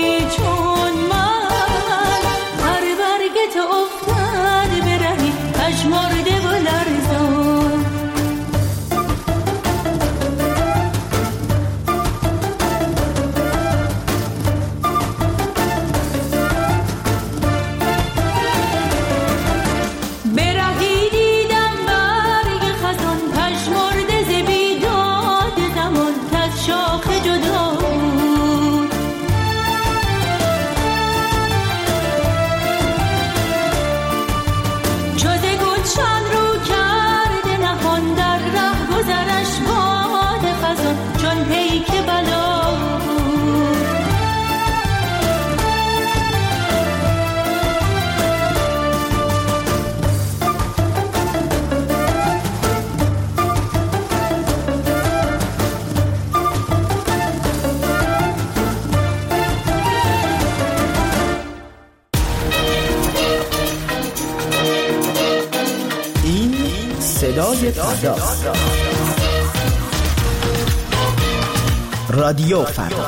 رادیو فردا.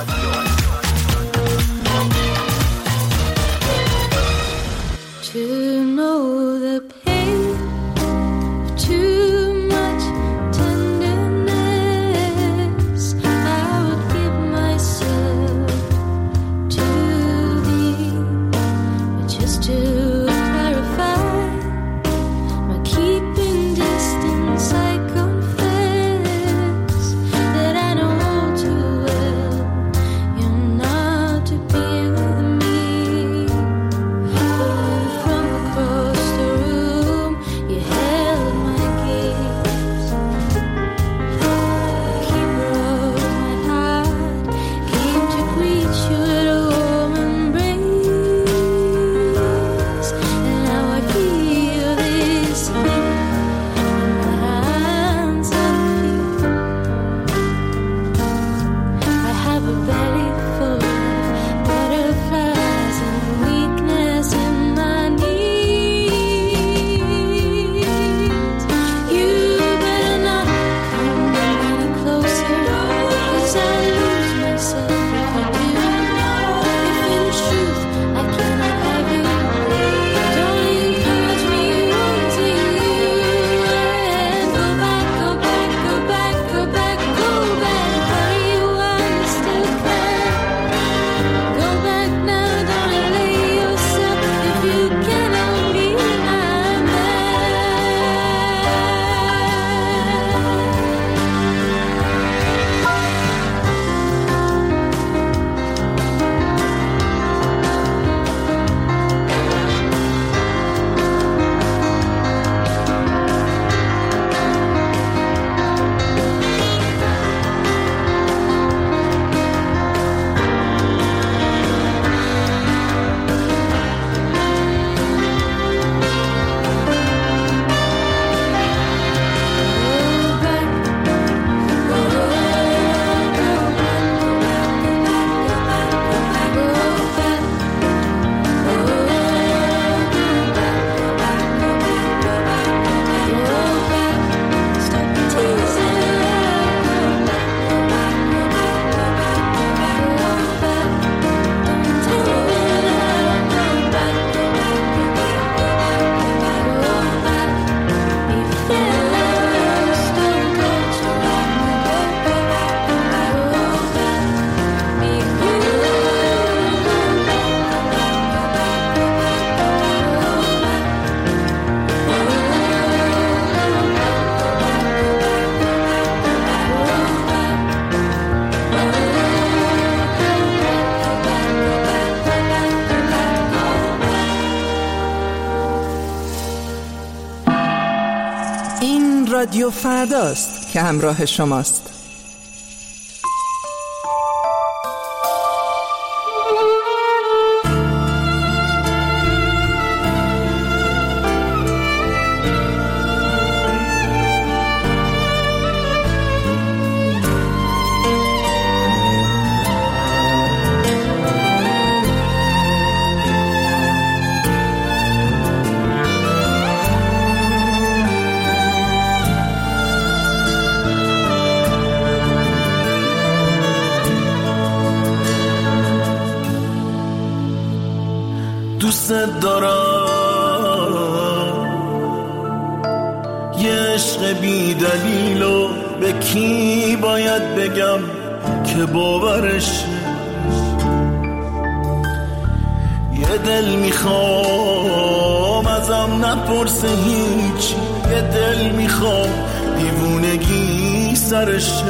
رادیو فرداست که همراه شماست. دوست دارم، یه عشق بی دلیلو به کی باید بگم که باورش؟ یه دل میخوام ازم نپرسه هیچ، یه دل میخوام دیوونگی سرشه.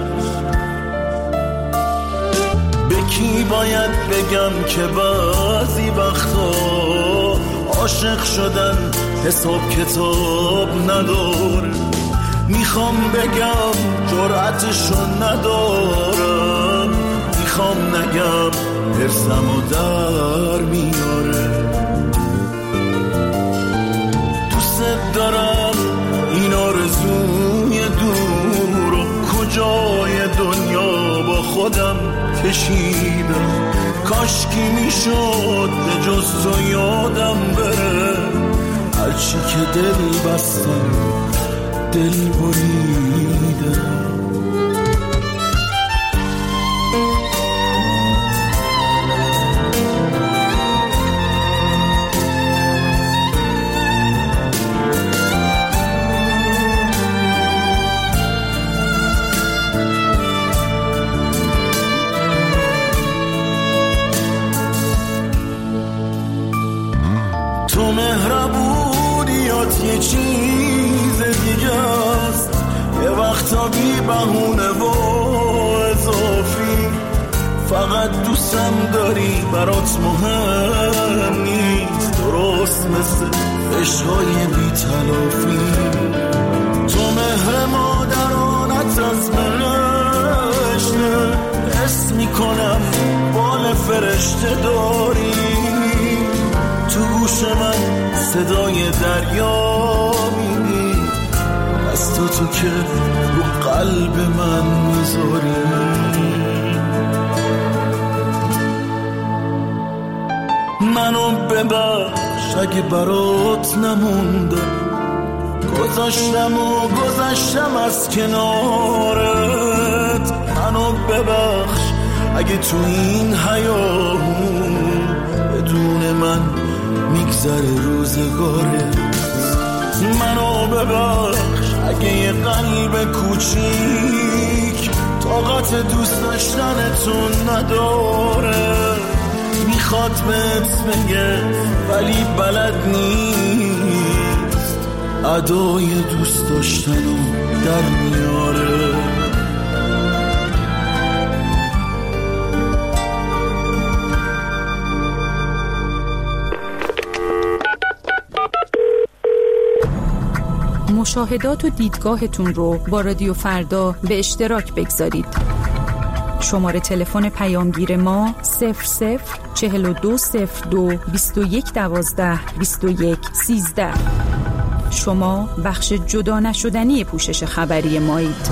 به کی باید بگم که بعضی وقتا عاشق شدن حساب کتاب نداره؟ میخوام بگم جرأتشو ندارم، میخوام نگم حرصمو در میاره. دوست دارم این آرزوی دور و کجای دنیا با خودم کشیدم. کاشکی میشد به جز تو یادم بره، هرچی که دل بستم دل بریدم. تو مهربونیات یه چیز دیگه است، یه وقتا بی بهونه و اضافی. فقط دوستم داری برات مهم نیست، درست مثل عشقای بی تلافی. تو مهر مادرانت از منشته، حس میکنم بال فرشته داری. تو گوش من صدای دریا میبینی، از تو که رو قلب من میذاری. منو ببخش اگه برات نموندم، گذشتم از کنارت. منو ببخش اگه تو این حیاهون بدون من میگذره روزگارت. منو ببخش اگه یه قلب کوچیک طاقت دوست داشتنتون نداره. میخواد بهت بگه ولی بلد نیست، ادای دوست داشتنو در میاره. مشاهدات و دیدگاهتون رو با رادیو فردا به اشتراک بگذارید. شماره تلفن پیامگیر ما 00420221122113. شما بخش جدا نشدنی پوشش خبری مایید.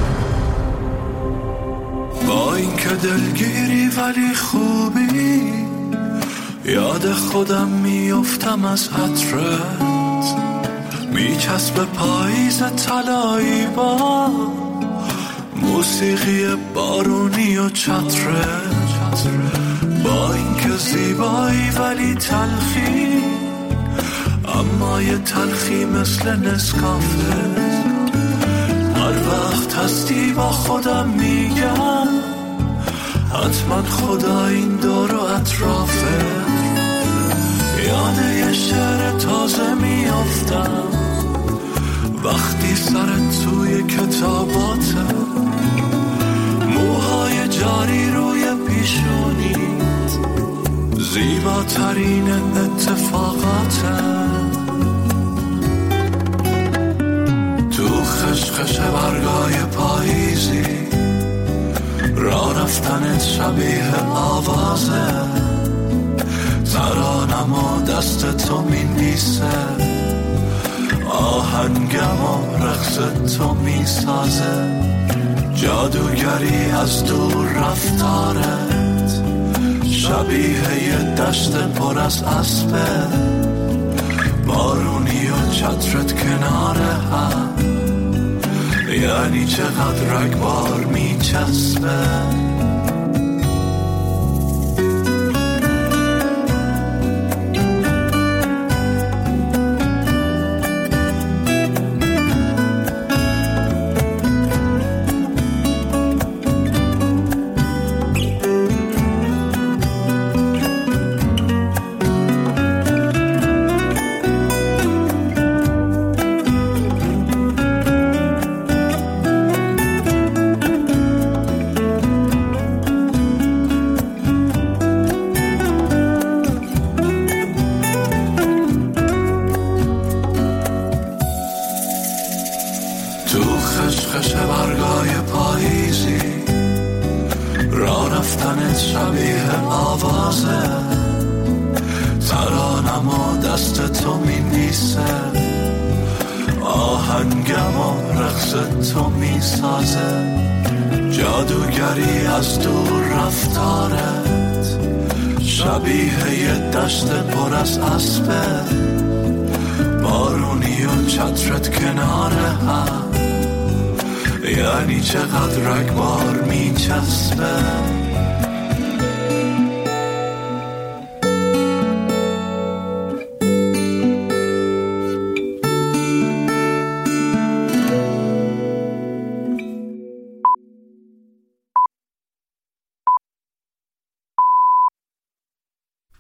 با این که دلگیری ولی خوبی، یاد خودم میافتم از عطرت. میچسب پاییز طلایی با موسیقی بارونی و چترت. با اینکه زیبایی ولی تلخی، اما یه تلخی مثل نسکافه. هر وقت هستی با خودم میگم حتما خدا این دور و اطرافه. یاد یه شعر تازه میافتم وقتی سرت توی کتاباته، موهای جاری روی پیشونیت، زیباترین اتفاقاته. تو خشخش برگای پاییزی، راه رفتنت شبیه آوازه. ترانم و دست تو می‌نویسه، آهنگم و رقص تو میسازه. جادوگری از دور رفتارت، شبیه یه دشت پر از اسبه. بارونی و چترت کنار هم، یعنی چقدر رگبار میچسبه. تسبیح آوازه، ترانم و دست تو می نیسه، آهنگم و رقص تو می سازه، جادوگری از دور رفتارت، شبیه یه دشت پر از اسبه، بارونی و چترت کنار هم، یعنی چقدر رگبار می چسبه.